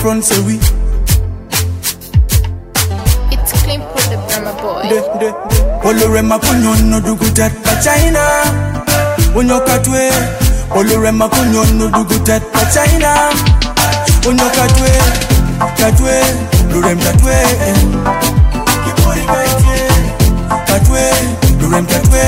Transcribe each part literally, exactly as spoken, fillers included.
front say we. It's clean for the Brahma boy. De de de. Olorema kunyono dugutat pa China. Unyokatwe. Olorema kunyono dugutat pa China. Unyokatwe. Katwe. Lurem katwe. Kipori kaitye. Katwe. Lurem katwe.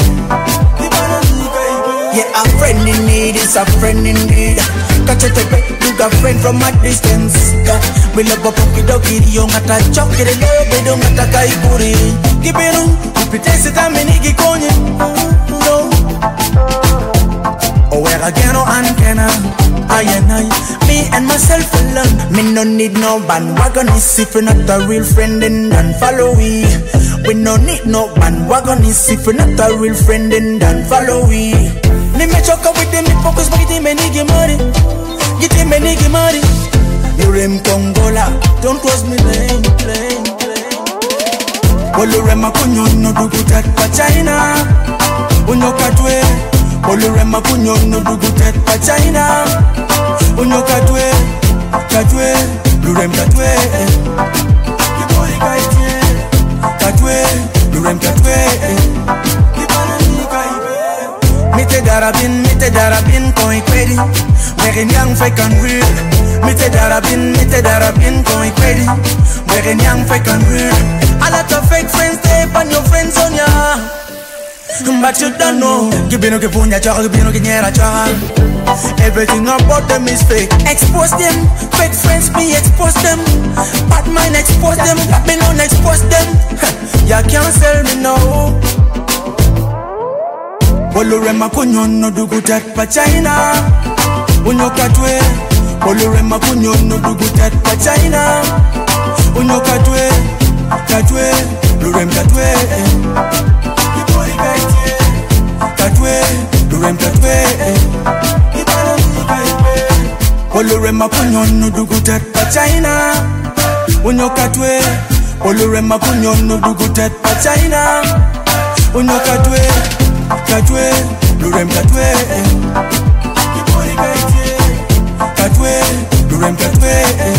Yeah, a friend in need is a friend indeed. Catch it away, you got friend from a distance. We love a puppy doggy, you got a chop, get a love, they don't got a guy booty. Keep it on, keep it tested, I'm in Iggy Konye. No. Oh, where again, oh, antenna. I and I, me and myself alone. Me no need no bandwagonist. If you're not a real friend, then don't follow we. We no need no bandwagonist. If you're not a real friend, then don't follow we. Me me choke up with them, me focus, but get him a nigga money. Get him a nigga money. You rem Congola, don't cross me lane, lane, lane. Olorema kunyono dugutat pa China. Unyokatwe. Olorema kunyono dugutat pa China. Unyokatwe. Katwe. Lurem katwe. Kipori kaitye. Katwe. Lurem katwe. Mite darabin, mite darabin, koi kwedi. We're young, fake and real. Mite darabin, mite darabin, koi kwedi. We're young, fake and real. A lot of fake friends, they and your friends on ya. But you don't know. Gibino kipunya chaka, gibino kinyera chaka. Everything about them is fake. Expose them, fake friends, me expose them. Bad mind expose them, Babylon expose them. Ya can't sell me now. Olorema kunyono dugutat pa China. Unyokatwe. Olorema kunyono dugutat pa China. Unyokatwe. Katwe. Lurem katwe. Kipori kaitye. Katwe. Lurem katwe. Olorema kunyono dugutat pa China. Unyokatwe. Olorema kunyono dugutat pa China. Unyokatwe. Katwe, lurem katwe. Kipori kaitye. Katwe, lurem katwe.